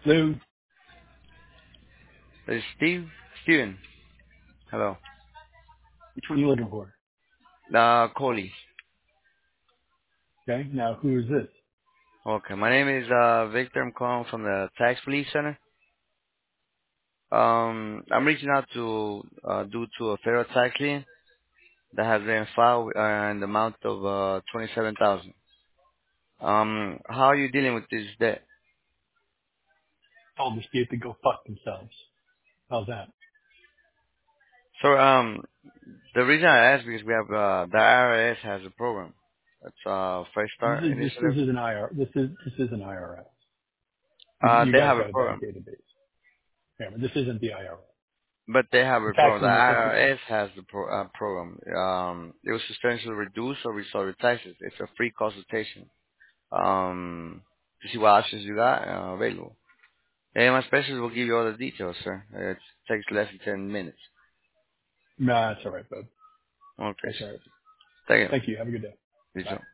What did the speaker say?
Lou, It's Steven. Hello. which one are you looking for? Coley. Okay, now who is this? Okay, my name is Victor. I'm calling from the Tax Relief Center. I'm reaching out to due to a federal tax lien that has been filed in the amount of 27,000. How are you dealing with this debt? Told the state to go fuck themselves. How's that? So the reason I ask because we have the IRS has a program. It's Fresh Start This Initiative. is an IR. This is an IRS. You They guys have a got a bad program. database. Yeah, but this isn't the IRS. But they have The a tax program. The lien is something. IRS has the program. It will substantially reduce or restore your taxes. It's a free consultation to see what options you got available. And my specialist will give you all the details, sir. It takes less than 10 minutes. Nah, it's all right, bud. Okay, That's all sir. right. Thank you. Thank you. Have a good day. You Bye. too.